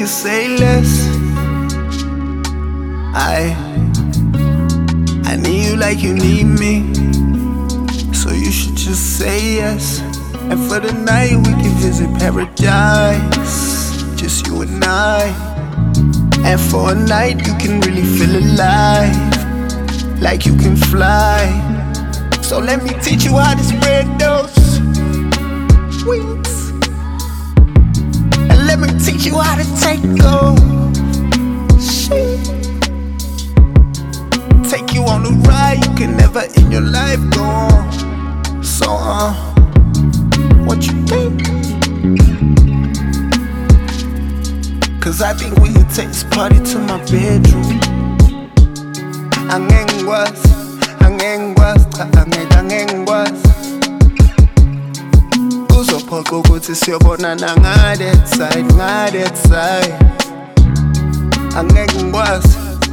could say less. I need you like you need me, so you should just say yes. And for the night we can visit paradise, just you and I. And for a night you can really feel alive, like you can fly. So let me teach you how to spread those wings, and let me teach you how to take those shit. Take you on a ride you can never in your life go on. So what you think? Cause I think we could take this party to my bedroom. Angeke ngikwazi kuzophoqa ukuthi siyobonana nga-that side. Angeke ngikwazi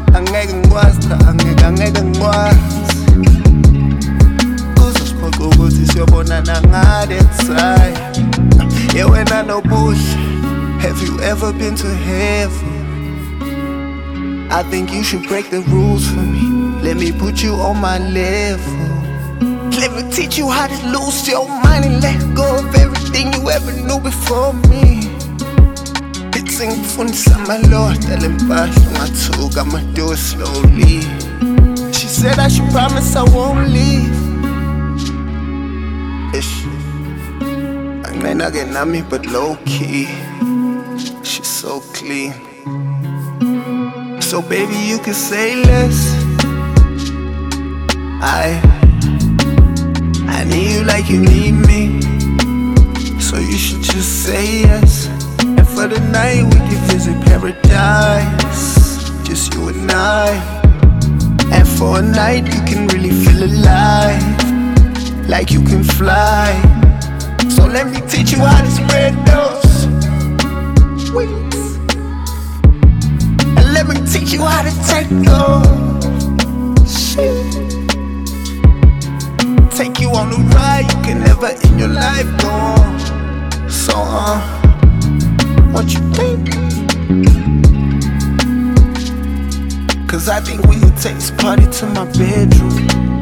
kuzophoqa ukuthi siyobonana nga-that side. Yeah, wena nobuhle, have you ever been to heaven? I think you should break the rules for me. Let me put you on my level. Let me teach you how to lose your mind and let go of everything you ever knew before me. It's ngifundisa my-Lord, dale mpahla ungathuka, I'ma do it slowly. She said I should promise I won't leave. Ish, angeke nami but low-key, she's so clean. So baby you can say less. I need you like you need me, so you should just say yes. And for the night we can visit paradise, just you and I. And for a night you can really feel alive, like you can fly. So let me teach you how to spread those wings, and let me teach you how to take those shit. Take you on a ride you can never in your life go on. So what you think? Cause I think we could take this party to my bedroom.